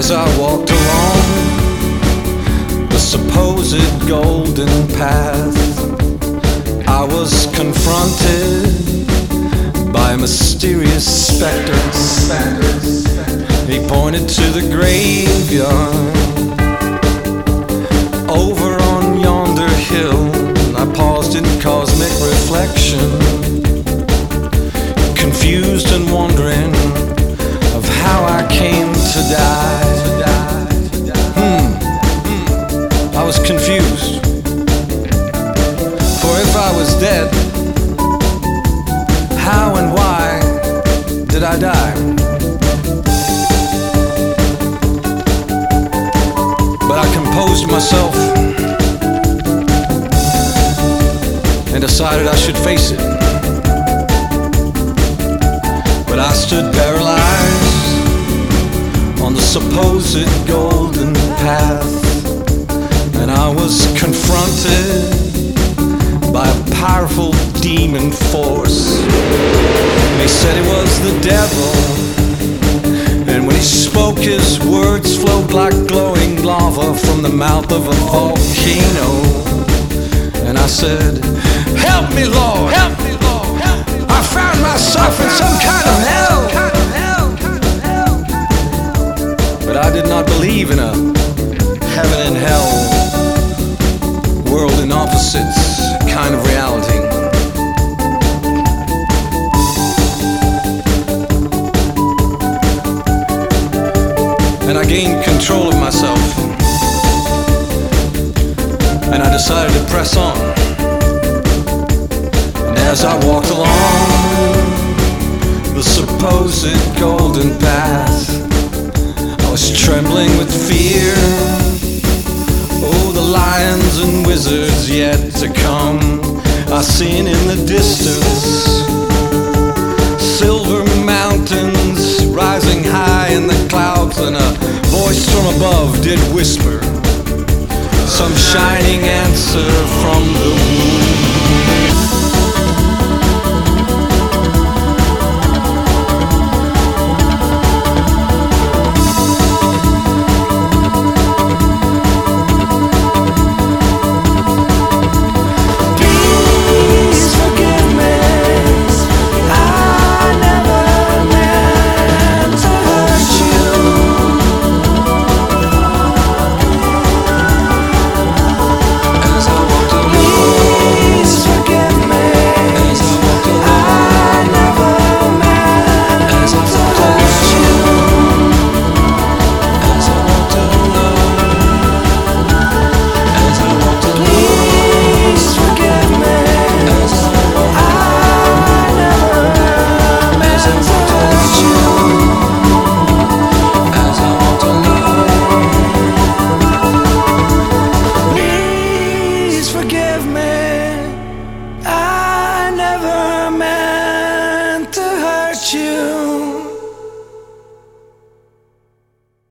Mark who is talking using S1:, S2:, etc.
S1: As I walked along the supposed golden path, I was confronted by a mysterious specter. He pointed to the graveyard over on yonder hill. I paused in cosmic reflection, confused and wondering of how I came to die. I was confused, for if I was dead, how and why did I die? But I composed myself and decided I should face it. But I stood paralyzed on the supposed golden path, and I was confronted by a powerful demon force. They said it was the devil, and when he spoke, his words flowed like glowing lava from the mouth of a volcano. And I said, "Help me, Lord! Help me, Lord! I found myself in some kind of hell." But I did not believe in a heaven and hell, world in opposites kind of reality. And I gained control of myself, and I decided to press on. And as I walked along the supposed golden path, I was trembling with fear. Oh, the lions and wizards yet to come, I seen in the distance silver mountains rising high in the clouds, and a voice from above did whisper some shining answer from the womb.